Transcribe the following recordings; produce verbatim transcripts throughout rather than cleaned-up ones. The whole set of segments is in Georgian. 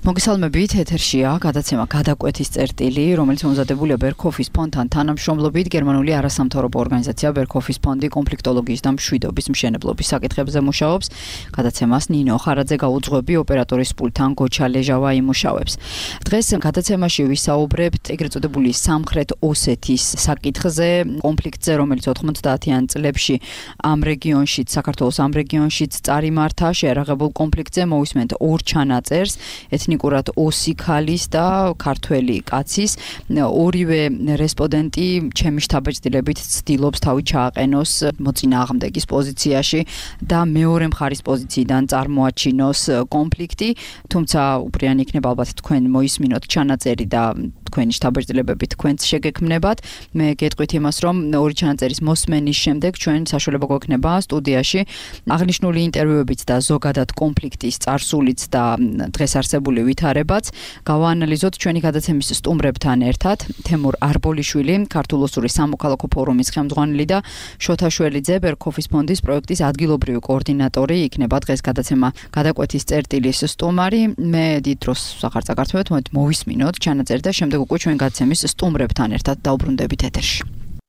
მოგესალმებით, ეთერშია გადაცემა გადაკვეთის წერტილი, რომელიც მომზადებულია ბერქოფის ფონდთან თანამშრომლობით გერმანული არასამთავრობო ორგანიზაცია ბერქოფის ფონდი კონფლიქტოლოგიის და მშვიდობის მშენებლობის საკითხებზე მუშაობს. გადაცემას ნინო ხარაძე გაუძღვები, ოპერატორის პულტთან გოჩა ლეჟავა იმუშავებს. დღეს გადაცემაში ვისაუბრებთ ეგრეთ წოდებული სამხრეთ ოსეთის საკითხზე, კონფლიქტზე, რომელიც ოთხმოცდაათიან წლებში ამ რეგიონშიც, საქართველოს ამ რეგიონშიც წარიმართა, შეერაღებულ კონფლიქტზე მოვისმენთ ორ ჩანაწერს, ეთნიკურად ოსი ქალის და ქართველი კაცის. ორივე რესპონდენტი ჩემი შთაბეჭდილებით ცდილობს თავი ჩააყენოს მოწინააღმდეგის პოზიციაში და მეორე მხარის პოზიციიდან წარმოაჩინოს კონფლიქტი, თუმცა უპირიანი იქნება ალბათ თქვენ მოისმინოთ ჩანაწერი და თქვენი შთაბეჭდილებები თქვენც შეგექმნებათ. მე გეტყვით იმას, რომ ორი ჩანაწერის მოსმენის შემდეგ ჩვენ საშუალება გვექნება სტუდიაში აღნიშნული ინტერვიუებით და ზოგადად კონფლიქტის წარსულიც და დღეს არსებული ვითარებაც გავაანალიზოთ ჩვენი გადაცემის სტუმრებთან ერთად. თემურ არბოლიშვილი, ქართულ-ოსური სამოქალაქო ფორუმის ხელმძღვანელი და შოთა შველიძე, ბერქოფის ფონდის პროექტის ადგილობრივი კოორდინატორი იქნება დღეს გადაცემა გადაკვეთის წერტილის სტუმარი. მე დიდ დროს სახარ წაგართმევთ, მოდით მოვისმინოთ ჩანაწერი და შემდეგ უკვე ჩვენ გადაცემის სტუმრებთან ერთად დაუბრუნდებით ეთერში.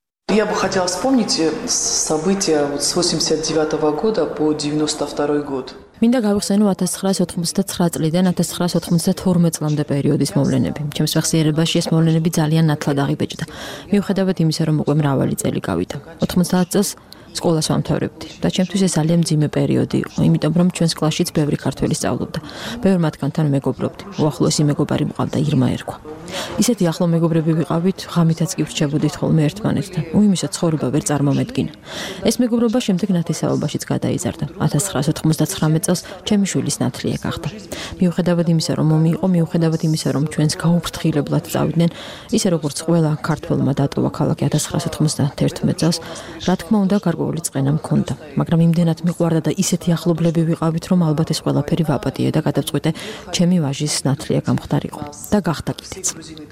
Я бы хотела вспомнить события с восемьдесят девятого года по девяносто второй год. მინდა გავიხსენო ათას ცხრაასი ოთხმოცდათცხრა წლიდან ათას ცხრაასი ოთხმოცდათორმეტ წლამდე პერიოდის მოვლენები. ჩემს მეხსიერებაში ეს მოვლენები ძალიან ნათლად აღიბეჭდა. მიუხედავად იმისა, რომ უკვე მრავალი წელი გავიდა. ოთხმოცდაათ წელს სკოლას ვამთავრებდი და ჩემთვის ეს ძალიან მძიმე პერიოდი იყო, იმიტომ რომ ჩვენს კლასშიც ბევრი ქართველი სწავლობდა. ბევრ მათგანთან მეგობრობდი. უახლოესი მეგობარი მყავდა, ირმა ერქვა. ისეთი ახლო მეგობრები ვიყავით, ღამითაც კი ვრჩებოდით ხოლმე ერთმანეთთან. უიმისა ცხოვრება ვერ წარმომედგინა. ეს მეგობრობა შემდეგ ნათესაობაშიც გადაიზარდა. ათას ცხრაასი ოცდაათწლე წელს ჩემი შვილის ნათლია გახდა. მიუხედავად იმისა, რომ ომი იყო, მიუხედავად იმისა, რომ ჩვენს გაუფრთხილებლად წავიდნენ, ისე როგორც ყველა ქართველმა დატოვა ქალაქი ათას ცხრაასი ოცდაათერთმეტ წელს, რა თქმა უნდა, გარკვეული წყენა მქონდა, მაგრამ იმდენად მიყვარდა და ისეთი ახლობლები ვიყავით, რომ ალბათ ეს ყველაფერი ვაპატიე და გადავწყვიტე ჩემი ვაჟის ნათლია გამხდარიყო და გახდა კიდეც.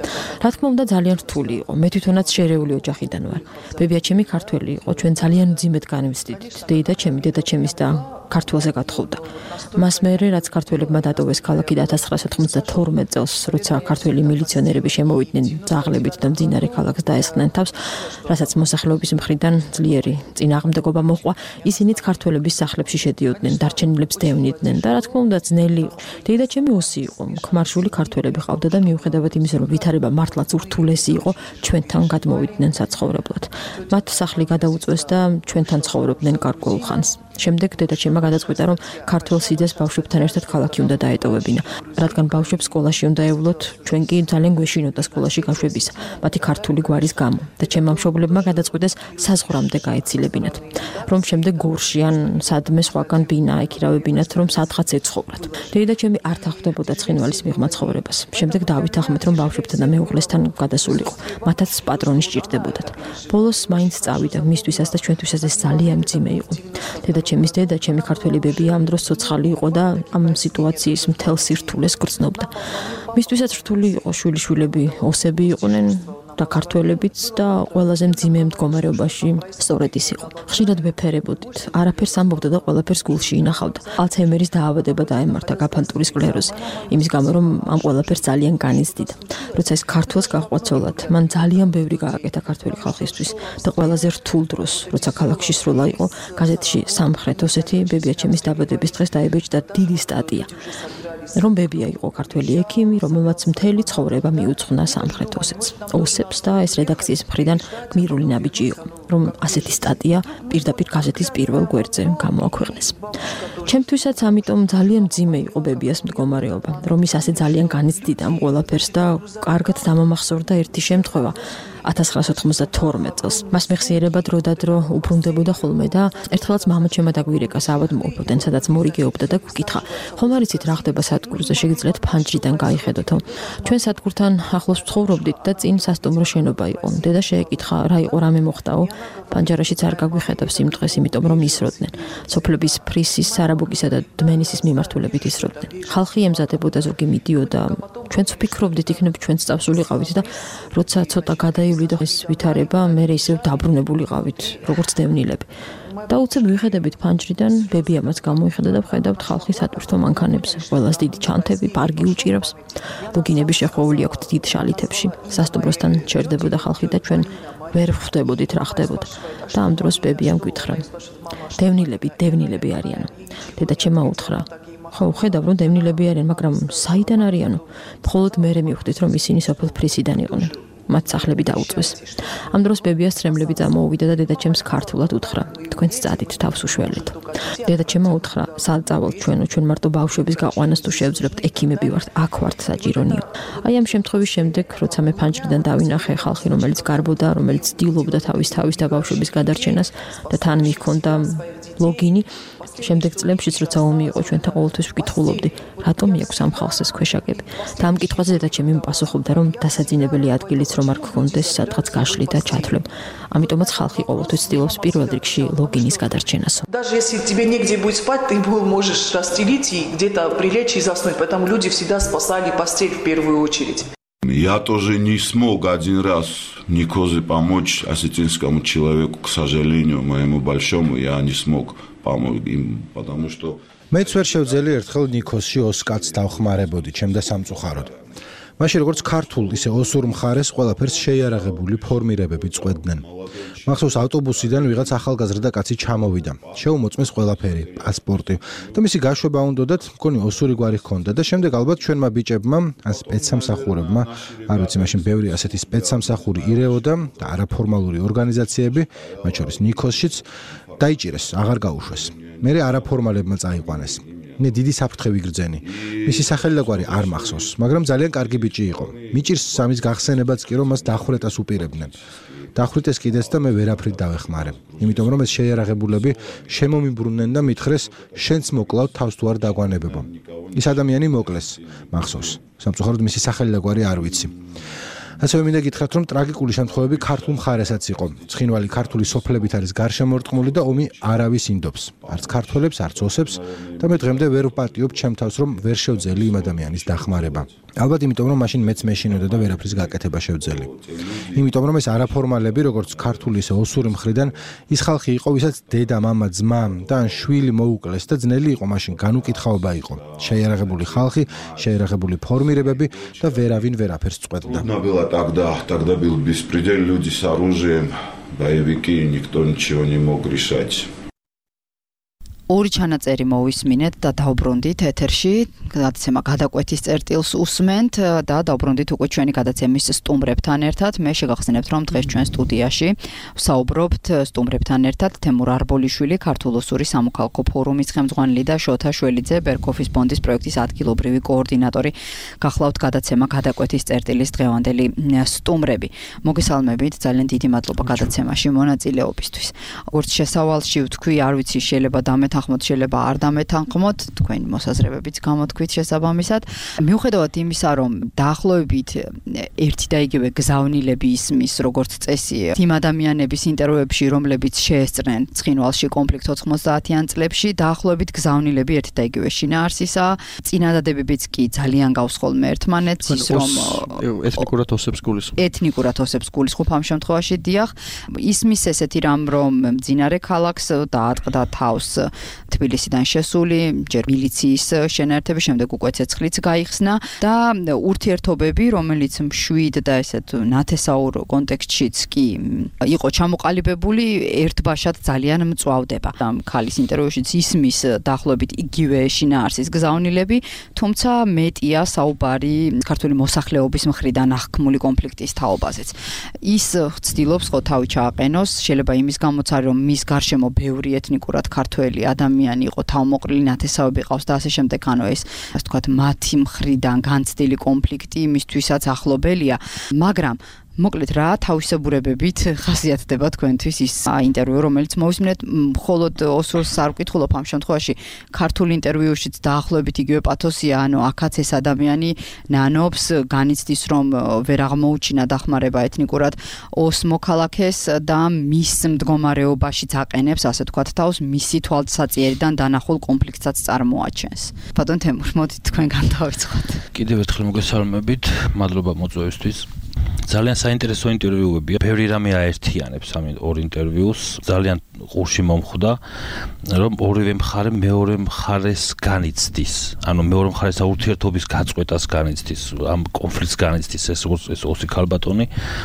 რა თქმა უნდა, ძალიან რთული იყო. მე თვითონაც შერეული ოჯახიდან ვარ. ბებია ჩემი ქართველი იყო, ჩვენ ძალიან მძიმედ განვიცდიდით. დეიდა ჩემი, დედა ჩემის და ქართულზე გათხოვდა. მას მერე რაც ქართველებმა დატოვეს ქალაქი და ათას ცხრაასი ოცდათორმეტ წელს, როცა ქართველი მილიციონერები შემოვიდნენ ძაღლებით და მძინარე ქალაქს დაესხნენ თავს, რასაც მოსახლეობის მხრიდან ძლიერი წინააღმდეგობა მოჰყვა, ისინიც ქართველების სახლებში შედიოდნენ, დარჩენილებს დევნიდნენ და რა თქმა უნდა ძნელი იყო. დეიდა ჩემი ოსი იყო, ქმარშული ქართველები ყავდა და მიუხედავად იმისა, რომ ვითარება მართლაც ურთულესი იყო, ჩვენთან გადმოვიდნენ საცხოვრებლად. მათ სახლი გადაუწვეს და ჩვენთან ცხოვრობდნენ გარკვეულ ხანს. შემდეგ დედა ჩემმა გადაწყვიტა, რომ ქართველ სიძეს ბავშვებთან ერთად ქალაქი უნდა დაეტოვებინა. რადგან ბავშვებს სკოლაში უნდა ევლოთ, ჩვენ კი ძალიან გვეშინოდა სკოლაში გაშვებისა, მათი ქართული გვარის გამო და ჩემმა მშობლებმა გადაწყვიტეს საზღვრამდე გაეცილებინათ, რომ შემდეგ გორში ან სადმე სხვაგან ბინა ეკირავებინათ, რომ სადღაც ეცხოვრათ. დედა ჩემი არ თახვდებოდა ცხინვალის მიღმა ცხოვრებას. შემდეგ დავითახმეთ, რომ ბავშვებთან და მეუღლესთან გადასულიყო, მათაც პატრონი სჭირდებოდათ. ბოლოს მაინც წავიდა, მისთვისაც და ჩვენთვისაც ეს ძალიან მძიმე იყო. დედა ჩემის დედა ჩემი ქართველი ბებია ამ დროს ცოცხალი იყო და ამ სიტუაციის მთელ სირთულეს გრძნობდა. მისთვისაც რთული იყო, შვილიშვილები ოსები იყვნენ და ქართველებიც და ყველაზე მძიმე მდგომარეობაში სწორედ ის იყო. ხშირად ვეფერებოდით, არაფერს ამბობდა და ყველაფერს გულში ინახავდა. ალცჰაიმერის დაავადება დაემართა, გაფანტური სკლეროზი, იმის გამო რომ ამ ყველაფერს ძალიან განიცდიდა. როცა ეს ქართველს გაჰყვაცოლად, მან ძალიან ბევრი გააკეთა ქართველი ხალხისთვის და ყველაზე რთულ დროს, როცა ქალაქში სროლა იყო, გაზეთში სამხრეთ ოსეთი ბებია ჩემის დაბადების დღეს დაებეჭდა დიდი სტატია. რომ ბებია იყო ქართველი ექიმი, რომელმაც მთელი ცხოვრება მიუძღვნა სამხრეთ ოსეთს. ოსებს და ეს რედაქციის მხრიდან გმირული ნაბიჯი იყო, რომ ასეთი სტატია პირდაპირ გაზეთის პირველ გვერდზე გამოაქვეყნეს. ჩემთვისაც ამიტომ ძალიან მძიმე იყო ბებიას მდგომარეობა, რომ ის ასე ძალიან განიცდიდა ამ ყველაფერს და კარგად დამამახსოვრდა ერთი შემთხვევა. ათას ცხრაასი ოცდათორმეტ წელს. მას მეხსიერება დრო და დრო უბრუნდებოდა ხოლმე და ერთხელაც მამა ჩემმა დაგვირეკა საავადმყოფოდან, სადაც მორიგეობდა და გვკითხა: "ხომ არ იცით რა ხდება სადგურზე, შეგიძლიათ ფანჯრიდან გაიხედოთო?" ჩვენ სადგურთან ახლოს ვცხოვრობდით და წინ სასტუმრო შენობა იყო. დედა შეეკითხა: "რა იყო, რამე მოხდაო?" პანჯარაშიც არ გაგვიხედავს იმ დღეს, იმიტომ რომ ისროდნენ. სოფლების ფრისის, სარაბუკისა და დმენისის მიმართულებით ისროდნენ. ხალხი ემზადებოდა, ზოგი მიდიოდა. ჩვენც ვფიქრობდით, იქნებ ჩვენც წავსულიყავით და როცა ცოტა გადაივლიდა ეს ვითარება, მე ისევ დაბრუნებულიყავით, როგორც დევნილები. და უცებ ვიხედებით ფანჯრიდან, ბებიამაც გამოიხედა და ვხედავთ ხალხის ატვირთო მანქანებს, ყველას დიდი ჩანთები, პარგი უჭირავს. ლოგინები შეხვეული აქვთ დიდ შალითებში. სასტუმროსთან ჩერდებოდა ხალხი და ჩვენ ვერ ვხვდებოდით რა ხდებოდა. და ამ დროს ბებიამ გითხრა: დევნილები, დევნილები არიანო. დედაჩემმა უთხრა: ხო, ხედავ რომ დევნილები არიან, მაგრამ საიდან არიანო? მხოლოდ მერე მივხვდით რომ ისინი სოფელ ფრისიდან იყვნენ. მათ სახლები დაუწვეს. ამ დროს ბებიას წრემლები წამოუვიდა და დედაჩემს ქართულად უთხრა: თქვენც წადით თავს უშველეთ. დედაჩემმა უთხრა: სად წავალთ ჩვენო, ჩვენ მარტო ბავშვების გაყვანას თუ შევძლებთ, ექიმები ვართ, აქ ვართ საჭირონიო. აი ამ შემთხვევის შემდეგ, როცა მე ფანჯრიდან დავინახე ხალხი, რომელიც გარბოდა, რომელიც ცდილობდა თავის თავის და ბავშვების გადარჩენას და თან მიქონდა ლოგინი, შემდეგ წლებშიც როცა ომი იყო, ჩვენთან ყოველთვის ვკითხულობდი, რატომ მიაქვს ამ ხალხს ეს ქვეშაგები. და ამ კითხვაზე დედაჩემი პასუხობდა, რომ დასაძინებელი ადგილიც რომ არ გქონდეს, სადღაც გაშლი და ჩათვლებ. ამიტომაც ხალხი ყოველთვის ცდილობს პირველ რიგში ლოგინის გადარჩენას. Даже если тебе негде будет спать, ты можешь расстелить и где-то прилечь и заснуть, поэтому люди всегда спасали постель в первую очередь. Я тоже не смог один раз Никозе помочь осетинскому человеку, к сожалению, моему большому, я не смог помочь им, потому что... მეც ვერ შევძელი ერთხელ ნიქოსში ოს კაცს დავხმარებოდი, ჩემდა სამწუხაროდ. მაშინ როგორც ქართულ, ისე ოსურ მხარეს ყველაფერს შეიარაღებული ფორმირებები წყვეტდნენ. მახსოვს ავტობუსიდან ვიღაც ახალგაზრდა კაცი ჩამოვიდა. შეუმოწმეს ყველაფერი, პასპორტი და მისი გაშვება უნდათ, მგონი ოსური გვარი ჰქონდა და შემდეგ ალბათ ჩვენმა ბიჭებმა, ან სპეცსამსახურებმა, არ ვიცი, მაშინ ბევრი ასეთი სპეცსამსახური ირეოდა და არაფორმალური ორგანიზაციები, მათ შორის ნიქოსშიც დაიჭირეს, აღარ გაუშვეს. მერე არაფორმალებმა წაიყვანეს. მე დიდი საფრთხე ვიგრძენი. მისი სახელი და გვარი არ მახსოვს, მაგრამ ძალიან კარგი ბიჭი იყო. მიჭირს სამის გახსენებაც კი რომ მას დახვრეტას უპირებდნენ. დახვრიტეს კიდეც და მე ვერაფრით დავეხმარე. იმიტომ რომ ეს შეიარაღებულები შემომიბრუნდნენ და მითხრეს, შენც მოკლავ თავს თუ არ დაგვანებებო. ის ადამიანი მოკლეს, მახსოვს. სამწუხაროდ მისი სახელი და გვარი არ ვიცი. ასევე მინდა გითხრათ, რომ ტრაგიკული შემთხვევები ქართულ მხარესაც იყო. ცხინვალი ქართული სოფლებით არის გარშემორტყმული და ომი არავის ინდობს. არც ქართველებს, არც ოსებს და მე დღემდე ვერ ვპატიობ ჩემ თავს, რომ ვერ შევძელი იმ ადამიანის დახმარება. ალბათ იმიტომ, რომ მაშინ მეც მეშინოდა და ვერაფრის გაკეთება შევძელი. იმიტომ, რომ ეს არაფორმალები, როგორც ქართული, ისე ოსური მხრიდან, ის ხალხი იყო, ვისაც დედა, მამა, ძმა და ან შვილი მოუკლეს და ძნელი იყო მაშინ, განუკითხაობა იყო. შეიარაღებული ხალხი, შეიარაღებული ფორმირებები და ვერავინ ვერაფერს წყვეტდა. Тогда, тогда был беспредел, люди с оружием, боевики, никто ничего не мог решать. ორი ჩანაწერი მოვისმინეთ და დავბრუნდით ეთერში, გადაცემა გადაკვეთის წერტილს უსმენთ და დავბრუნდით უკვე ჩვენი გადაცემის სტუმრებთან ერთად. მე შეგახსენებთ, რომ დღეს ჩვენ სტუდიაში ვსაუბრობთ სტუმრებთან ერთად თემურ არბოლიშვილი, ქართულ-ოსური სამოქალაქო ფორუმის ხელმძღვანელი და შოთა შველიძე, ბერქოფის ფონდის პროექტის ადგილობრივი კოორდინატორი. გახლავთ გადაცემა გადაკვეთის წერტილის დღევანდელი სტუმრები. მოგესალმებით, ძალიან დიდი მადლობა გადაცემაში მონაწილეობისთვის. როგორც შესავალში ვთქვი, არ ვიცი, შეიძლება დამეთ ახმოთ შეიძლება არ დამეთანხმოთ, თქვენი მოსაზრებებიც გამოთქვით შესაბამისად. მიუხედავად იმისა, რომ დაახლოებით ერთი და იგივე გზავნილები ისმის, როგორც წესი, იმ ადამიანების ინტერვიუებში, რომლებიც შეესწრნენ ცხინვალში კონფლიქტ ოთხმოცდაათიან წლებში, დაახლოებით გზავნილები ერთი და იგივე შინაარსისაა. წინადადებებიც კი ძალიან გავს ხოლმე ერთმანეთს, ის რომ ეთნიკურად ოსებს გულისხმობ. ეთნიკურად ოსებს გულისხმობ ამ შემთხვევაში, დიახ. ისმის ესეთი რამ, რომ მძინარე ქალაქს დაატყდა თავს თბილისიდან შესული, ჯერ მილიციის შენაერთები, შემდეგ უკვე ცეცხლიც გაიხსნა და ურთიერთობები, რომელიც მშვიდ და ესეთ ნათესაურ კონტექსტშიც კი იყო ჩამოყალიბებული, ერთბაშად ძალიან მწვავდება. ამ ქალის ინტერვიუშიც ისმის დაახლოებით იგივე შინაარსის გზავნილები, თუმცა მეტია საუბარი ქართული მოსახლეობის მხრიდან აღქმული კონფლიქტის თაობაზეც. ის ცდილობს ხო თავი ჩააყენოს, შეიძლება იმის გამოც არის, რომ მის გარშემო ბევრი ეთნიკურად ქართველი ადამიანი იყო, თავმოყრილი ნათესავები ყავს და ასე შემდეგ, ანუ ეს ასე ვთქვათ, მათი მხრიდან განცდილი კონფლიქტი მისთვისაც ახლობელია, მაგრამ მოკლედ რა თავისებურებებით ხასიათდება თქვენთვის ის ინტერვიუ, რომელიც მოვისმინეთ, მხოლოდ ოსურს არ ვკითხულობ ამ შემთხვევაში, ქართულ ინტერვიუშიც დაახლოებით იგივე პათოსია, ანუ აქაც ეს ადამიანი ნანობს, განიცდის, რომ ვერ აღმოუჩინა დახმარება ეთნიკურად ოს მოქალაქეს და მის მდგომარეობაშიც აყენებს, ასე თქვათ, თავს მისი თვალსაჩინარიდან დანახულ კონფლიქტსაც წარმოაჩენს. ბატონ თემურ, მოდით თქვენგან დავიწყოთ. კიდევ ერთხელ მოგესალმებით, მადლობა მოწვევისთვის. ძალიან საინტერესო ინტერვიუებია. ბევრი რამე აერთიანებს ამ ორ ინტერვიუს. ძალიან ყურში მომხვდა, რომ ორივე მხარე მეორე მხარეს განიცდის. ანუ მეორე მხარეს ურთიერთობის გაწყვეტას განიცდის, ამ კონფლიქტს განიცდის ეს ეს ოსი ქალბატონი,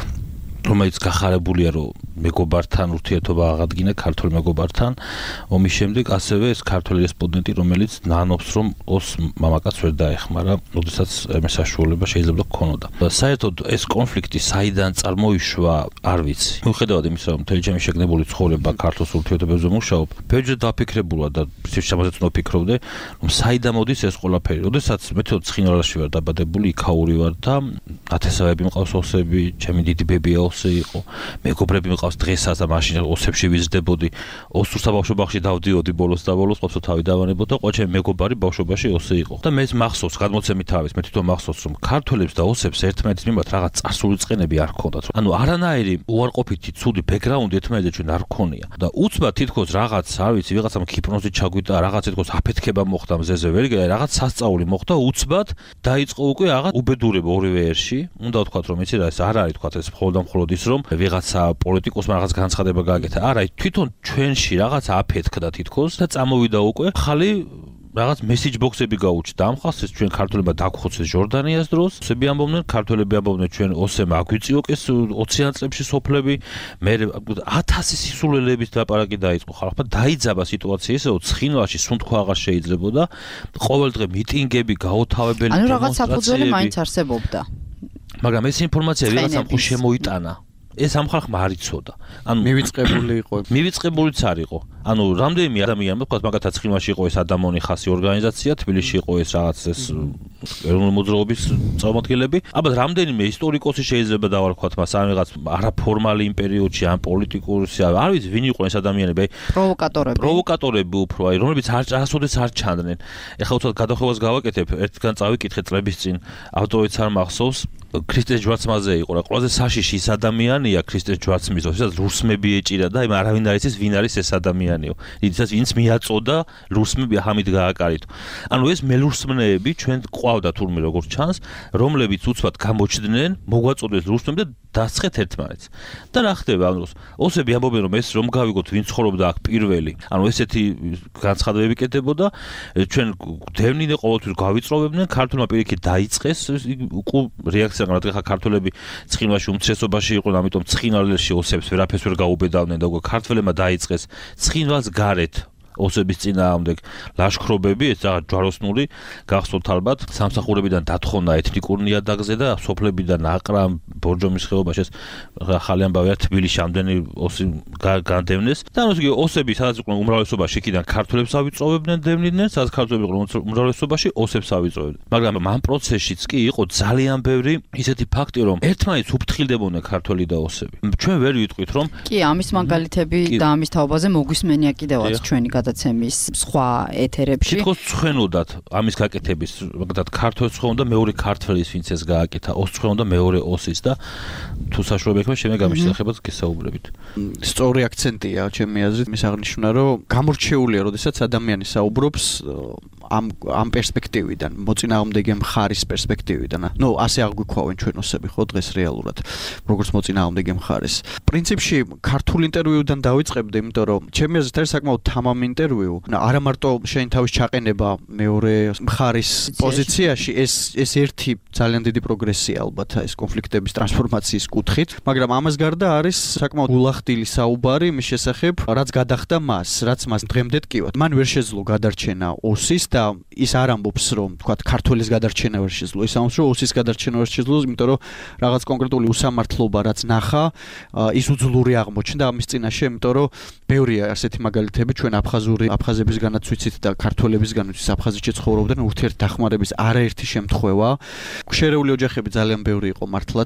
რომელიც გახარებულია, რომ მეგობართან ურთიერთობა აღადგინა ქართულ მეგობართან, ომის შემდეგ ასევე ეს ქართული რესპონდენტი, რომელიც ნანობს, რომ ოს მამაკაც ვერ დაეხმარა, როდესაც ეს საშუალება შეიძლება ქონოდა. საერთოდ ეს კონფლიქტი საიდან წარმოიშვა, არ ვიცი. მიუხედავად იმისა, რომ მთელი ჩემი შეგნებული ცხოვრება ქართულ ურთიერთობებზე მუშაობ, ბევრჯერ დაფიქრებულა და შემოწმეთ ვფიქრობდი, რომ საიდან მოდის ეს ყველაფერი. როდესაც მე თვითონ ცხინვალში ვარ დაბადებული, იქაური ვარ და ათესავები მყავს ოსები, ჩემი დიდი ბებია ოსი იყო. მეგობრები მყავს დღესაც და მაშინ ოსებში ვიზრდებოდი. ოსურსა ბავშვობაში დავდიოდი ბოლოს და ბოლოს ყოფს თავი დავანებოდა, ყო ჩემი მეგობარი ბავშვობაში ოსი იყო. და მე მახსოვს გადმოცემით თავის, მე თვითონ მახსოვს, რომ ქართველებს და ოსებს ერთმანეთის მიმართ რაღაც წარსული წყენები არ ჰქონდათ. ანუ არანაირი უარყოფითი ცუდი ბექგრაუნდი ერთმანეთზე ჩვენ არ ჰქონია. და უცბად თითქოს რაღაც, არ ვიცი, ვიღაცამ ჰიპნოზი ჩაგვიტა, რაღაც თითქოს აფეთქება მოხდა მზეზე, ვერ იგე, რაღაც სასწაული მოხდა, უცბად დაიწყო უკვე რაღაც უბედურება ორივე ერში. უნდა ვთქვათ, რომ იცი რა, ეს არ არის თქვათ ეს მხოლოდ და მხოლოდ ის, რომ ვიღაცა პოლიტიკოსმა რაღაც განცხადება გააკეთა. არა, თვითონ ჩვენში რაღაც აფეთქდა თითქოს და წამოვიდა უკვე ხალი რაღაც მესეჯ ბოქსები გაუჩნდა. ამ ხალხს ჩვენ ქართველებმა დაგხოცეს ჟორდანიას დროს. ოსები ამბობდნენ, ქართველები ამბობდნენ, ჩვენ ოსემ აგვიწიოკეს ოციან წლებში სოფლები. მე ათასი სისულელების ლაპარაკი დაიწყო ხალხმა. დაიძაბა სიტუაცია ისე, რომ ცხინვალში სუნთქვა აღარ შეიძლებოდა. ყოველდღე მიტინგები, გაოთავებელი დემონსტრაციები. ანუ რაღაც საფუძველი მაინც არსებობდა. მაგრამ ეს ინფორმაცია ვიღაცამ ხო შემოიტანა. ეს ამ ხალხმა არ იცოდა. ანუ მივიწყებული იყო. მივიწყებულიც არ იყო. ანუ რამდენიმე ადამიანმა თქვა, მაგათაც ცხინვალში იყო ეს ადამონი ხასი ორგანიზაცია, თბილისში იყო ეს რაღაც ეს ეროვნული მოძრაობის წარმომადგენლები. ალბათ რამდენიმე ისტორიკოსი შეიძლება დავარქვათ მას, ან რაღაც არაფორმალი იმ პერიოდში, ან პოლიტიკური, არ ვიცი, ვინ იყო ეს ადამიანები, პროვოკატორები. პროვოკატორები უფრო, აი, რომლებიც არასოდეს არ ჩანდნენ. ეხლა უცბად გადახვევას გავაკეთებ, ერთგან წავიკითხე წლების წინ, ავტორიც არ მახსოვს. ქრისტეს ჯვარცმაზე იყო რა, ყველაზე საშიში ის ადამიანია ქრისტეს ჯვარცმის, ვისაც რუსმები ეჭირა და იმ არავინ არ იცის ვინ არის ეს ადამიანიო. იდესაც ვინც მიაწოდა რუსმები ამით გააკარითო. ანუ ეს მელურსმნეები ჩვენ ყავდა თურმე როგორც ჩანს, რომლებიც უცბად გამოჩნდნენ, მოგვაწოდეს რუსმები და დასხეთ ერთმანეთს. და რა ხდება ამ დროს? ოსები ამბობენ რომ ეს რომ გავიგოთ ვინ ცხოვრობდა აქ პირველი. ანუ ესეთი განცხადებები კეთდებოდა, ჩვენ დევნინე ყოველთვის გავიწროვებდნენ, ქართულმა პირიქით დაიწყეს უკვე რეაქცია რადგან ხა ქართველები ცხინვალში უმცირესობაში იყვნენ, ამიტომ ცხინვალში ოსებს ვერაფერს ვერ გაუბედავდნენ და უკვე ქართველებმა დაიწყეს ცხინვალს გარეთ ოსების წინააღმდეგ ლაშქრობები, ეს რაღაც ჯვაროსნული გახსოვთ ალბათ, სამსახურებიდან დათხოვნა ეთნიკურ ნიადაგზე და სოფლებიდან აყრა ბორჯომის ხეობაში ეს ხალი ამბავია თბილისში ამდენი ოსი განდევნეს. და ანუ იგი ოსები სადაც უკვე უმრავლესობაში იქიდან ქართველებს ავიწოვებდნენ, დევნიდნენ, სადაც ქართველები იყვნენ უმრავლესობაში ოსებს ავიწოვებდნენ. მაგრამ ამ პროცესშიც კი იყო ძალიან ბევრი ისეთი ფაქტი, რომ ერთმანეთს უფრთხილდებოდნენ ქართველი და ოსები. ჩვენ ვერ ვიტყვით, რომ კი, ამის მაგალითები და ამის თაობაზე მოგვისმენია კიდევაც ჩვენი გადაცემის სხვა ეთერებში. თითქოს ცხენოდათ ამის გაკეთების, მაგალითად ქართველს ცხენოდა მეორე ქართველის, ვინც ეს გააკეთა, ოს ცხენოდა მეორე ოსის და თუ საშუალება ექნება შემდეგ ამის შესახებაც გესაუბრებით. სწორი აქცენტია ჩემი აზრით, მის აღნიშვნა, რომ გამორჩეულია, როდესაც ადამიანი საუბრობს ამ ამ პერსპექტივიდან, მოწინააღმდეგე მხარის პერსპექტივიდან. ნუ ასე აღგვიქვავენ ჩვენ ოსები ხო დღეს რეალურად, როგორც მოწინააღმდეგე მხარეს. პრინციპში ქართულ ინტერვიუდან დავიწყებდი, იმიტომ რომ ჩემი აზრით არის საკმაოდ თამამ ინტერვიუ. არა მარტო შენ თავის ჩაყენება მეორე მხარის პოზიციაში, ეს ეს ერთი ძალიან დიდი პროგრესია ალბათ ეს კონფლიქტების ტრანსფორმაციის კუთხით, მაგრამ ამას გარდა არის საკმაოდ გულახდილი საუბარი იმის შესახებ, რაც გადახდა მას, რაც მას დღემდე ტკივათ. მან ვერ შეძლო გადარჩენა ოსის და და ის არ ამბობს რომ თქვა ქართველის გადარჩენა ვერ შეძლო, ის ამბობს რომ ოსის გადარჩენა ვერ შეძლო, იმიტომ რომ რაღაც კონკრეტული უსამართლობა რაც ნახა, ის უძლური აღმოჩნდა ამის წინაშე, იმიტომ რომ ბევრია ასეთი მაგალითები ჩვენ აფხაზური აფხაზებისგანაც ვიცით და ქართველებისგან ვიცით აფხაზეთში ცხოვრობდნენ ურთიერთდახმარების არაერთი შემთხვევა. შერეული ოჯახები ძალიან ბევრი იყო მართლაც.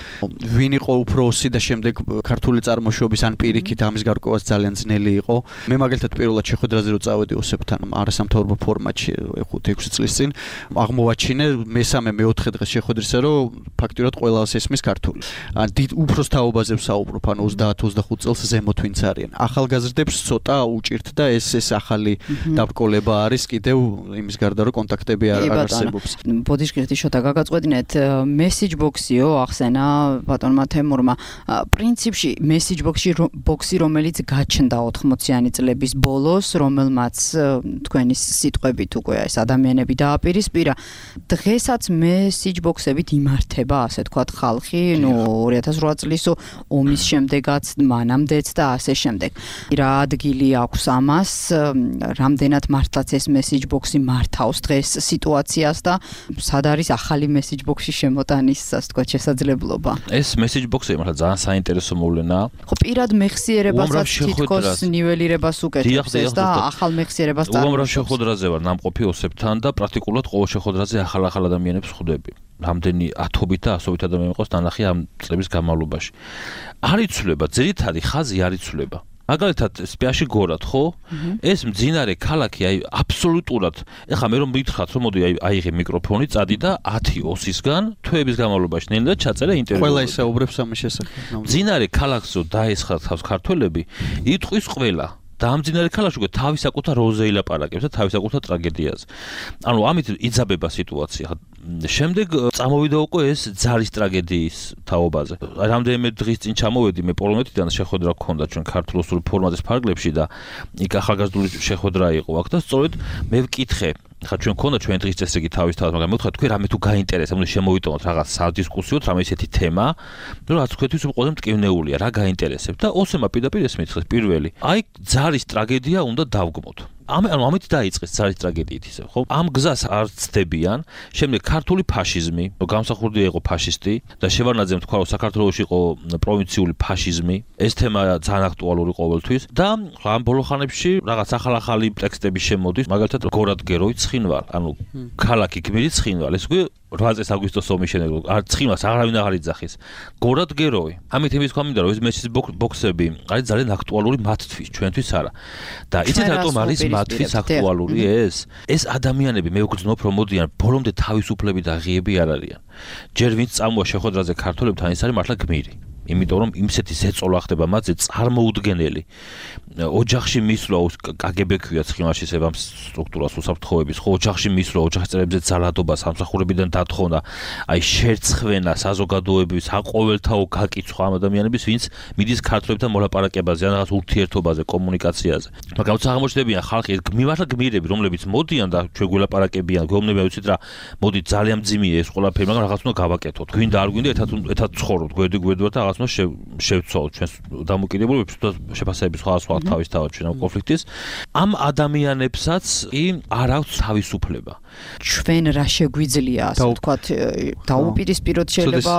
ვინ იყო უფროსი და შემდეგ ქართული წარმოშობის ან პირიქით ამის გარკვევაც ძალიან ძნელი იყო. მე მაგალითად პირველად შეხვედრაზე რო წავედი ოსებთან არასამთავრობო ფორმატში ხუთ ექვსი წლის წინ აღმოვაჩინე მესამე მეოთხე დღეს შეხვედრისა რომ ფაქტიურად ყველას ესმის ქართული. ან დიდ უფროს თაობაზე ვსაუბრობ, ან ოცდაათ ოცდახუთ წელს ზემოთ ვინც არიან. ახალგაზრდებს ცოტა უჭირთ და ეს ეს ახალი დაბრკოლება არის კიდევ იმის გარდა რომ კონტაქტები არ არსებობს. ბოდიშკირთი შოთა გაგაწყვეტინეთ message box-იო ახსენა ბატონმა თემურმა. პრინციპში message box-ი box-ი რომელიც გაჩნდა ოთხმოციანი წლების ბოლოს, რომელმაც თქვენი სიტყვებით უკვე ეს ადამიანები დააპირისპირა. დღესაც message box-ებით იმართება, ასე თქვათ, ხალხი, ნუ ორი ათას რვა წლის ომის შემდეგაც, მანამდეც და ასე შემდეგ. რა ადგილი აქვს ამას, რამდენად მართლაც ეს message box-ი მართავს დღეს სიტუაციას და სად არის ახალი message box-ი შემოტანის, ასე თქვათ, შესაძლებლობა. ეს message box-ი მართლა ძალიან საინტერესო მოვლენაა. ხო, პირად მეხსიერებასაც თითქოს ნიველირებას უკეთებს ეს და ახალ მეხსიერებას წარმოადგენს. უამრავ შეხვედრაზე ვარ ნამყოფი ოსებთან და პრაქტიკულად ყოველ შეხვედრაზე ახალ-ახალ ადამიანებს ხვდები. რამდენი ათობით და ასობით ადამიანი მიყავს ნანახი ამ წლების განმავლობაში. არ იცვლება, ძირითადი ხაზი არ იცვლება. მაგალითად სპიაში გორად ხო? ეს მძინარე ქალაქი აი აბსოლუტურად. ეხლა მე რომ მითხრათ რომ მოდი აი აიღე მიკროფონი, წადი და ათი ოსისგან თვეების განმავლობაში ნელ-ნელა ჩაწერე ინტერვიუ. ყველა ისაუბრებს ამის შესახებ. მძინარე ქალაქს რო დაესხა თავს ქართველები, იტყვის ყველა. და ამ მძინარე ქალაქში უკვე თავისაკუთარ როზე ილაპარაკებს და თავისაკუთარ ტრაგედიაზე. ანუ ამით იძაბება სიტუაცია. შემდეგ წამოვიდა უკვე ეს ძალის ტრაგედიის თაობაზე. რამდენიმე დღის წინ ჩამოვედი მე პოლონეთიდან შეხვედრა გქონდა ჩვენ ქართულ-ოსურ ფორმატის ფარგლებში და იქ ახალგაზრდული შეხვედრა იყო აქ და სწორედ მე ვკითხე ხა ჩვენ გქონდა ჩვენ დღის წესრიგი თავის თავად, მაგრამ მე ვთქვა თქვენ რამე თუ გაინტერესებთ, ანუ შემოვიტანოთ რაღაც სადისკუსიოთ, რამე ისეთი თემა, რომ რაც თქვენთვის უკვე ყველაზე მტკივნეულია, რა გაინტერესებთ და ოსემა პირდაპირ ეს მითხრეს პირველი. აი ძალის ტრაგედია უნდა დავგმოთ. ამ ანუ ამით დაიწყეს ძალის ტრაგედიით ისე, ხო? ამ გზას არ ცდებიან. შემდეგ ქართული ფაშიზმი, გამსახურდია იყო ფაშისტი და შევარნაძემ თქვა რომ საქართველოში იყო პროვინციული ფაშიზმი. ეს თემა ძალიან აქტუალური ყოველთვის და ამ ბოლო ხანებში რაღაც ახალ-ახალი ტექსტები შემოდის, მაგალითად გორად გეროი ცხინვალ, ანუ ქალაქი გმირი ცხინვალ, ეს უკვე რვა წელს აგვისტოს ომის შემდეგ არ ცხინვალს აღარავინ აღარ იძახის. გორად გეროი. ამით იმის თქვა მინდა რომ ეს message box-ები არის ძალიან აქტუალური მათთვის, ჩვენთვის არა. და იცით რატომ არის მათთვის აქტუალური ეს? ეს ადამიანები მე ვგრძნობ რომ მოდიან ბოლომდე თავისუფლები და ღიები არ არიან. ჯერ ვინც წამოა შეხვედრაზე ქართველებთან, ის არის მართლა გმირი. იმიტომ რომ იმსეთი ზეწოლა ხდება მათზე წარმოუდგენელი. ოჯახში მისვლა კგბ ქვია ცხინვალში ამ სტრუქტურას უსაფრთხოების, ხო ოჯახში მისვლა, ოჯახის წევრებზე ძალადობა, სამსახურებიდან დათხოვნა, აი შერცხვენა, საზოგადოების აყოველთაო გაკიცხვა ამ ადამიანების, ვინც მიდის ქართველებთან მოლაპარაკებაზე, ან რაღაც ურთიერთობაზე, კომუნიკაციაზე. მაგრამ აღმოჩნდებიან ხალხი მართლა გმირები, რომლებიც მოდიან და ჩვენ გველაპარაკებიან, გვეუბნებიან, ვიცით რა, მოდი ძალიან მძიმეა ეს ყველაფერი, მაგრამ რაღაც უნდა გავაკეთოთ. გვინდა არ გვინდა ერთად ერთად ცხოვრობთ, გვერდი გვერდივართ და რაღაც უნდა შევცვალოთ ჩვენს დამოკიდებულებას და შეფასების სხვადასხვა თავის თავად ჩვენ ამ კონფლიქტის. ამ ადამიანებსაც კი არ აქვს თავისუფლება. ჩვენ რა შეგვიძლია, ასე ვთქვათ, დაუპირისპიროთ შეიძლება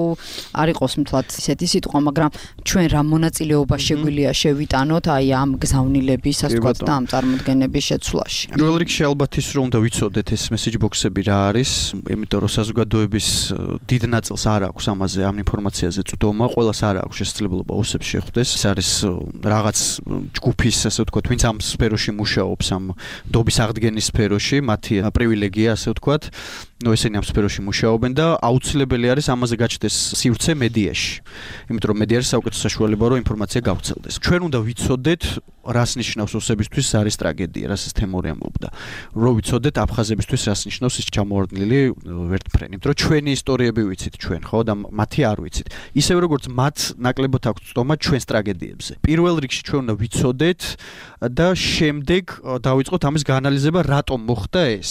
არ იყოს მთლად ისეთი სიტყვა, მაგრამ ჩვენ რა მონაწილეობა შეგვიძლია შევიტანოთ აი ამ გზავნილების, ასე ვთქვათ, და ამ წარმოდგენების შეცვლაში. პირველ რიგში ალბათ ის რომ უნდა ვიცოდეთ ეს message box-ები რა არის, იმიტომ რომ საზოგადოების დიდ ნაწილს არ აქვს ამაზე ამ ინფორმაციაზე წვდომა, ყველას არ აქვს შესაძლებლობა ოსებს შეხვდეს. ეს არის რაღაც ჯგუფის, ასე ვთქვათ, ვინც ამ სფეროში მუშაობს, ამ დობის აღდგენის სფეროში, მათი პრივილეგია, ასე ვთქვათ. ნუ ესენი ამ სფეროში მუშაობენ და აუცილებელი არის ამაზე გაჩნდეს სივრცე მედიაში. იმიტომ რომ მედია არის საუკეთესო საშუალება, რომ ინფორმაცია გავრცელდეს. ჩვენ უნდა ვიცოდეთ, რას ნიშნავს ოსებისთვის არის ტრაგედია, რას ეს თემური ამბობდა. რო ვიცოდეთ აფხაზებისთვის რას ნიშნავს ის ჩამოვარდნილი ვერტფრენი. იმიტომ რომ ჩვენი ისტორიები ვიცით ჩვენ, ხო, და მათი არ ვიცით. ისევ როგორც მათ ნაკლებად აქვს წტომა ჩვენს ტრაგედიებზე. პირველ რიგში ჩვენ უნდა ვიცოდეთ და შემდეგ დავიწყოთ ამის გაანალიზება, რატომ მოხდა ეს.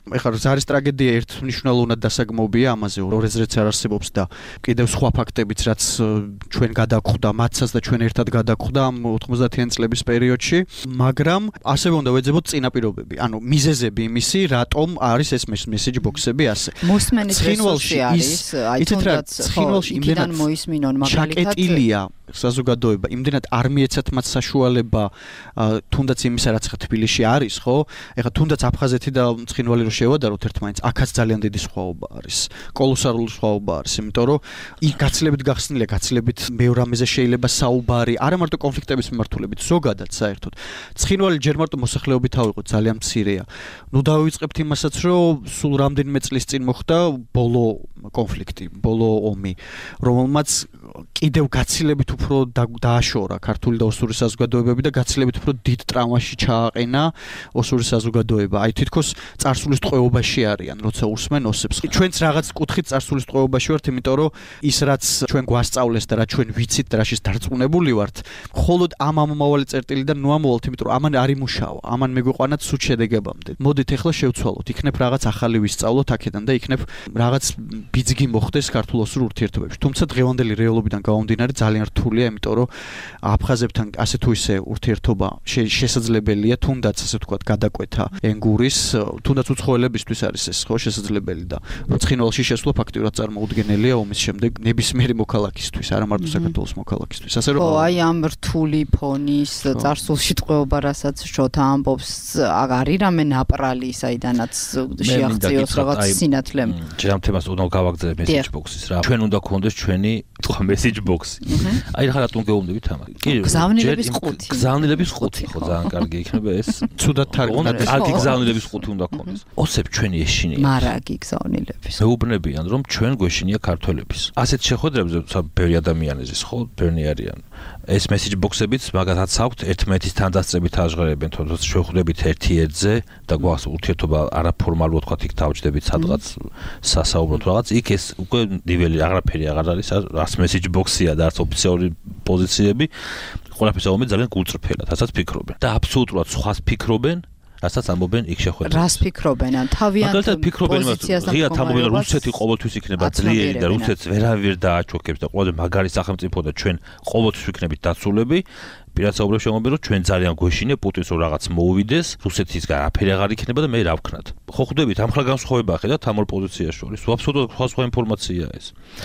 ეხლა ზარის ტრაგედია ერთ მნიშვნელოვნად დასაგმობია ამაზე ორ-ეზრეც არ არსებობს და კიდევ სხვა ფაქტებიც რაც ჩვენ გადაგხვდა მათსაც და ჩვენ ერთად გადაგხვდა ამ ოთხმოცდაათიან წლების პერიოდში მაგრამ ასევე უნდა ვეძებოთ წინაპირობები ანუ მიზეზები იმისი რატომ არის ეს მესეჯ ბოქსები ასე მოსმენის რესურსი არის აი თუნდაც ცხინვალში იმდენად მოისმინონ მაგალითად ჩაკეტილია საზოგადოება იმდენად არ მიეცათ მათ საშუალება თუნდაც იმისა რაც ხა თბილისში არის ხო ეხლა თუნდაც აფხაზეთი და ცხინვალი რო შევადაროთ ერთმანეთს აქაც ძალიან დიდი სხვაობა არის კოლოსალური სხვაობა არის იმიტომ რომ იქ გაცილებით გახსნილია გაცილებით ბევრ რამეზე შეიძლება საუბარი არა მარტო კონფლიქტების მიმართულებით ზოგადად საერთოდ ცხინვალი ჯერ მარტო მოსახლეობით ავიღოთ ძალიან მცირეა ნუ დავიწყებთ იმასაც რომ სულ რამდენიმე წლის წინ მოხდა ბოლო კონფლიქტი ბოლო ომი რომელმაც კიდევ გაცილებით უფრო დააშორა ქართული და ოსური საზოგადოებები და გაცილებით უფრო დიდ ტრავმაში ჩააყენა ოსური საზოგადოება. აი თითქოს წარსულის ტყვეობაში არიან, როცა უსმენ ოსებს. ჩვენც რაღაც კუთხით წარსულის ტყვეობაში ვართ, იმიტომ რომ ის რაც ჩვენ გვასწავლეს და რაც ჩვენ ვიცით და რაშიც დარწმუნებული ვართ, მხოლოდ ამ ამომავალი წერტილიდან ნუ ამოვალთ, იმიტომ რომ ამან არ იმუშავა. ამან მეგვიყვანათ სულ შედეგებამდე. მოდით ახლა შევცვალოთ. იქნებ რაღაც ახალი ვისწავლოთ აქედან და იქნებ რაღაც ბიძგი მოხდეს ქართულ-ოსურ ურთიერთობებში. თუმცა დღევანდელი რეალობიდან გამომდინარე ძალიან რთულია, იმიტომ რომ აფხაზებთან ასე თუ ისე ურთიერთობა შესაძლებელია, თუნდაც ასე ვთქვათ, გადაკვეთა ენგურის, თუნდაც უცხოელებისთვის არის ეს ხო შესაძლებელი და ცხინვალში შესვლა ფაქტიურად წარმოუდგენელია ომის შემდეგ ნებისმიერი მოქალაქისთვის, არა მარტო საქართველოს მოქალაქისთვის. ასე რომ ხო, აი ამ რთული ფონის წარსულში ტყვეობა, რასაც შოთა ამბობს, არის რამე ნაპრალი, საიდანაც შეაღწიოს რაღაც სინათლე. ჯერ ამ თემას უნდა გავაგრძელებ message box-ის რა. ჩვენ უნდა გქონდეს ჩვენი თქვა message box-ი. აი რა რატომ გეუბნებით ამას? კი, გზავნილების ხუთი. გზავნილების ხუთი, ხო, ძალიან კარგი იქნება ეს. ცუდად თარგმნა. კარგი გზავნილების ხუთი უნდა გქონდეს. ოსებ ჩვენი ეშინია. მარაგი გზავნილების. მეუბნებიან რომ ჩვენ გვეშინია ქართველების. ასეთ შეხვედრებზე ბევრი ადამიანი ზის, ხო, ბევრი არიან. ეს message box-ებიც მაგათაც აქვთ ერთმანეთის თანდასწრებით აჟღერებენ, თორემ შევხვდებით ერთი ერთზე და გვაქვს ურთიერთობა არაფორმალურად თქვა იქ დავჯდებით სადღაც სასაუბროთ რაღაც. იქ ეს უკვე ნიველი აღარაფერი აღარ არის, არც message box-ია და არც ოფიციალური პოზიციები. ყველაფერს ამბობენ ძალიან გულწრფელად, რასაც ფიქრობენ. და აბსოლუტურად სხვას ფიქრობენ, რასაც ამბობენ იქ შეხვედრაზე. რას ფიქრობენ? ან თავიანთ პოზიციას ამბობენ. ღიად ამბობენ, რომ რუსეთი ყოველთვის იქნება ძლიერი და რუსეთს ვერავინ დააჩოქებს და ყველაზე მაგარი სახელმწიფო და ჩვენ ყოველთვის ვიქნებით დაცულები. პირად საუბრებს შემოგვიყვება, რომ ჩვენ ძალიან გვეშინია პუტინს რომ რაღაც მოუვიდეს, რუსეთისგან აფერი აღარ იქნება და მე რა ვქნათ. ხო ხვდებით, ამ ხალხ განსხვავება ხედავთ ამ ორ პოზიციაში შორის. აბსოლუტურად სხვა ინფორმაციაა ეს.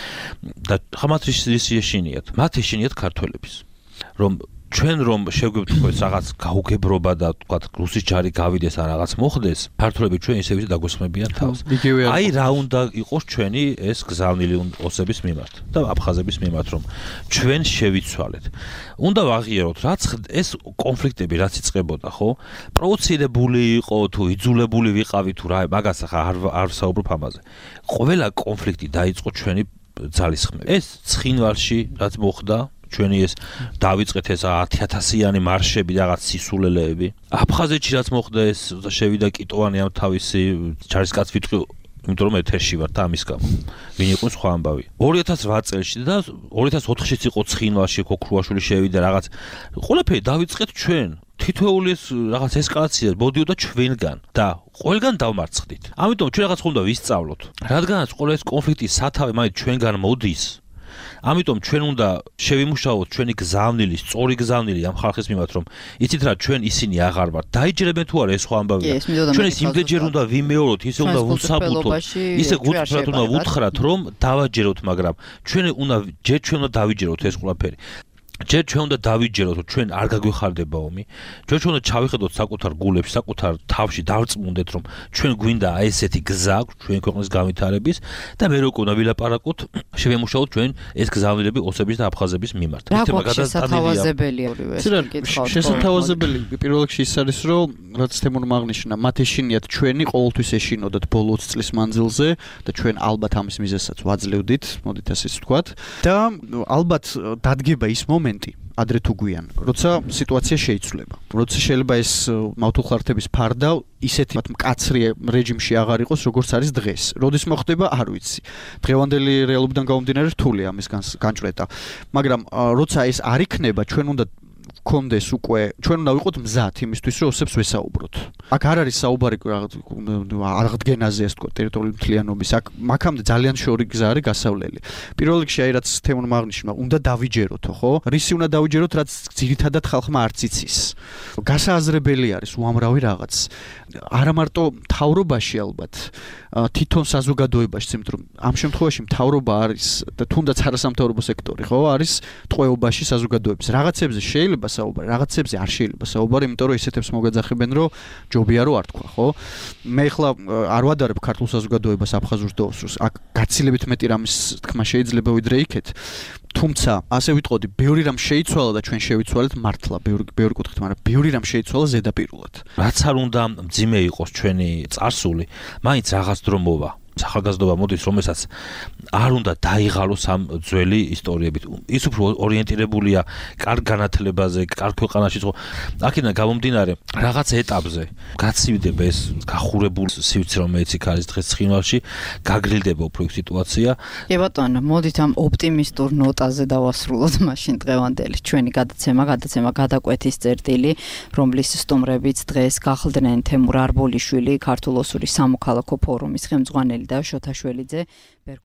და ხამათ ის ეშინიათ. მათ ეშინიათ ქართველების. რომ ჩვენ რომ შეგვიგვთქვეს რაღაც გაუგებრობა და თქვა რუსის ჯარი გავიდეს ან რაღაც მოხდეს, ქართველები ჩვენ ისე ვიზა დაგვესხმებიან თავს. აი რა უნდა იყოს ჩვენი ეს გზავნილი ოსების მიმართ და აფხაზების მიმართ, რომ ჩვენ შევიცვალეთ. უნდა ვაღიაროთ, რაც ეს კონფლიქტები რაც იწყებოდა, ხო? პროვოცირებული იყო თუ იძულებული ვიყავი თუ რა, მაგას ახლა არ არ საუბრობ ამაზე. ყველა კონფლიქტი დაიწყო ჩვენი ძალისხმევით. ეს ცხინვალში რაც მოხდა ჩვენი ეს დავიწყეთ ეს ათი ათასიანი მარშები რაღაც სისულელეები. აფხაზეთში რაც მოხდა ეს შევიდა კიტოვანი ამ თავისი ჯარისკაც ვიტყვი, იმიტომ რომ ეთერში ვარ და ამის გამო. ვინ იყო სხვა ამბავი. ორი ათას ოთხ წელში და ორი ათას ოთხშიც იყო ცხინვალში ქოქრუაშვილი შევიდა რაღაც. ყველაფერი დავიწყეთ ჩვენ. თითოეული ეს რაღაც ესკალაცია მოდიოდა ჩვენგან და ყველგან დავმარცხდით. ამიტომ ჩვენ რაღაც ხომ და ვისწავლოთ. რადგანაც ყველა ეს კონფლიქტი სათავე მაინც ჩვენგან მოდის. ამიტომ ჩვენ უნდა შევიმუშაოთ ჩვენი გზავნილი, სწორი გზავნილი ამ ხალხის მიმართ, რომ იცით რა ჩვენ ისინი აღარ ვართ. დაიჯერებენ თუ არა ეს სხვა ამბავია. ჩვენ ის იმდენჯერ უნდა ვიმეოროთ, ისე უნდა ვუსაბუთოთ, ისე გულწრფელად უნდა ვუთხრათ, რომ დავაჯეროთ, მაგრამ ჩვენ უნდა ჯერ ჩვენ უნდა დავიჯეროთ ეს ყველაფერი. ჯერ ჩვენ უნდა დავიჯეროთ, რომ ჩვენ არ გაგვეხარდება ომი. ჯერ ჩვენ უნდა ჩავიხედოთ საკუთარ გულებში, საკუთარ თავში დავწმუნდეთ, რომ ჩვენ გვინდა ესეთი გზა ჩვენ ქვეყნის განვითარების და მე რო უნდა ვილაპარაკოთ, შევემუშაოთ ჩვენ ეს გზავნილები ოსების და აფხაზების მიმართ. რა შესათავაზებელია ორივე ეს კითხვა. შესათავაზებელი პირველ რიგში ის არის, რომ რაც თემურმა აღნიშნა, მათ ეშინიათ ჩვენი ყოველთვის ეშინოდათ ბოლო ოცი წლის მანძილზე და ჩვენ ალბათ ამის მიზეზსაც ვაძლევდით, მოდით ასე ვთქვათ. და ალბათ დადგება ის მომენტი ადრე თუ გვიან, როცა სიტუაცია შეიცვლება. როცა შეიძლება ეს მავთულხარდების ფარდა ისეთი მკაცრი რეჟიმში აღარ იყოს, როგორც არის დღეს. როდის მოხდება, არ ვიცი. დღევანდელი რეალობიდან გამომდინარე რთულია ამის განჭრეტა. მაგრამ როცა ეს არ იქნება, ჩვენ უნდა გქონდეს უკვე ჩვენ უნდა ვიყოთ მზად იმისთვის რომ ოსებს ვესაუბროთ. აქ არ არის საუბარი აღდგენაზე ასე ვთქვათ ტერიტორიული მთლიანობის. აქ მაგამდე ძალიან შორი გზა არის გასავლელი. პირველ რიგში აი რაც თემურმა აღნიშნა, უნდა დავიჯეროთო, ხო? რისი უნდა დავიჯეროთ, რაც ძირითადად ხალხმა არც იცის. გასააზრებელი არის უამრავი რაღაც. არა მარტო მთავრობაში ალბათ, თვითონ საზოგადოებაში, იმიტომ რომ ამ შემთხვევაში მთავრობა არის და თუნდაც არასამთავრობო სექტორი, ხო, არის ტყვეობაში საზოგადოების. რაღაცებზე შეიძლება საუბარი, რაღაცებზე არ შეიძლება საუბარი, იმიტომ რომ ისეთებს მოგაძახებენ, რომ ჯობია რომ არ თქვა, ხო? მე ახლა არ ვადარებ ქართულ საზოგადოებას აფხაზურს და ოსურს. აქ გაცილებით მეტი რამის თქმა შეიძლება ვიდრე იქეთ. თუმცა, ასე ვიტყოდი, ბევრი რამ შეიცვალა და ჩვენ შევიცვალეთ მართლა, ბევრი ბევრი კუთხით, მაგრამ ბევრი რამ შეიცვალა ზედაპირულად. რაც არ უნდა მძიმე იყოს ჩვენი წარსული, მაინც რაღაც დრო მოვა. სახალხაზრდობა მოდის, რომელსაც არ უნდა დაიღალოს ამ ძველი ისტორიებით. ის უფრო ორიენტირებულია კარგ განათლებაზე, კარგ ქვეყანაში, ხო? აქედან გამომდინარე, რაღაც ეტაპზე გაცივდება ეს გახურებული სივრცე, რომელიც იქ არის დღეს ცხინვალში, გაგრილდება უფრო სიტუაცია. კი ბატონო, მოდით ამ ოპტიმისტურ ნოტაზე დავასრულოთ მაშინ დღევანდელი ჩვენი გადაცემა, გადაცემა გადაკვეთის წერტილი, რომლის სტუმრებიც დღეს გახლდნენ თემურ არბოლიშვილი, ქართულ-ოსური სამოქალაქო ფორუმის ხელმძღვანელი და შოთა შველიძე.